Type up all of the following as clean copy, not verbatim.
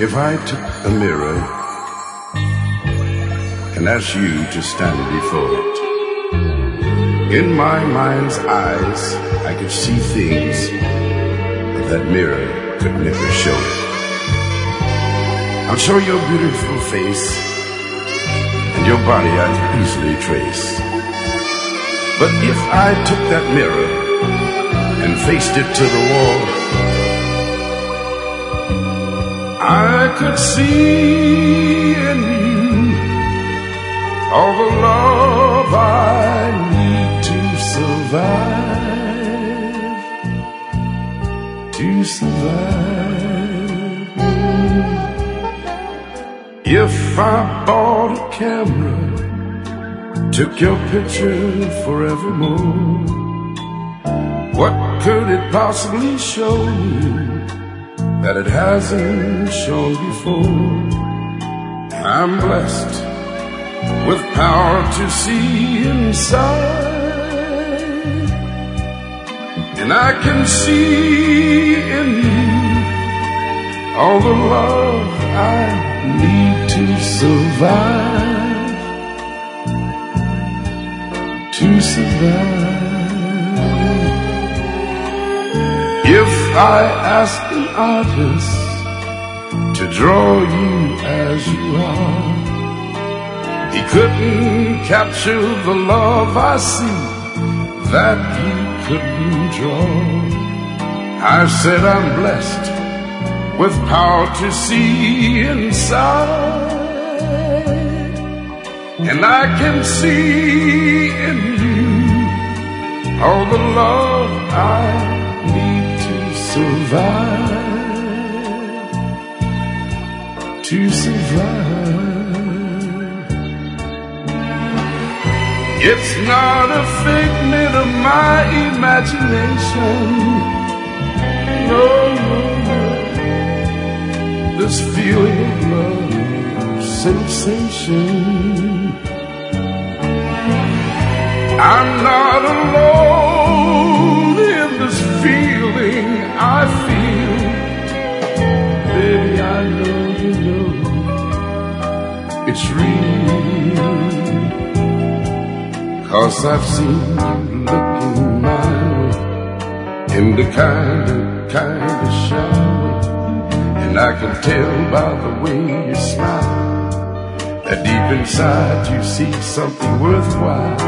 If I took a mirror and asked you to stand before it, in my mind's eyes I could see things that mirror could never show. I'll show your beautiful face and your body I can easily trace. But if I took that mirror and faced it to the wall, I could see in you all the love I need to survive, to survive. If I bought a camera, took your picture forevermore, what could it possibly show you that it hasn't shown before? I'm blessed with power to see inside, and I can see in you all the love I need to survive, to survive. If I asked an artist to draw you as you are, he couldn't capture the love I see that he couldn't draw. I said I'm blessed with power to see inside, and I can see in you all the love I need to survive, to survive. It's not a figment of my imagination, no, no, no. This feeling of love, sensation, I'm not alone in this feeling I feel. Baby, I know you know it's real, 'cause I've seen you looking my way in the kind of shy way, and I can tell by the way you smile that deep inside you see something worthwhile.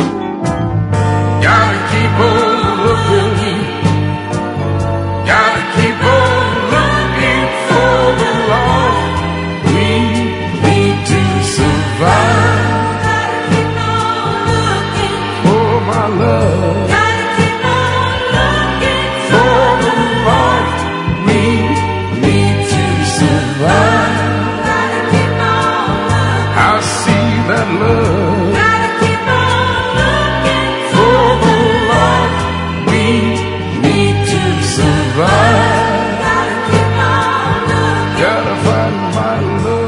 Gotta keep on looking, gotta keep on looking for the love we need to survive. Gotta keep on looking for my love, gotta keep on looking for the love we need to survive. gotta keep on looking, I see that love gotta keep on looking for the love we need to survive. gotta keep on looking. Gotta find my love.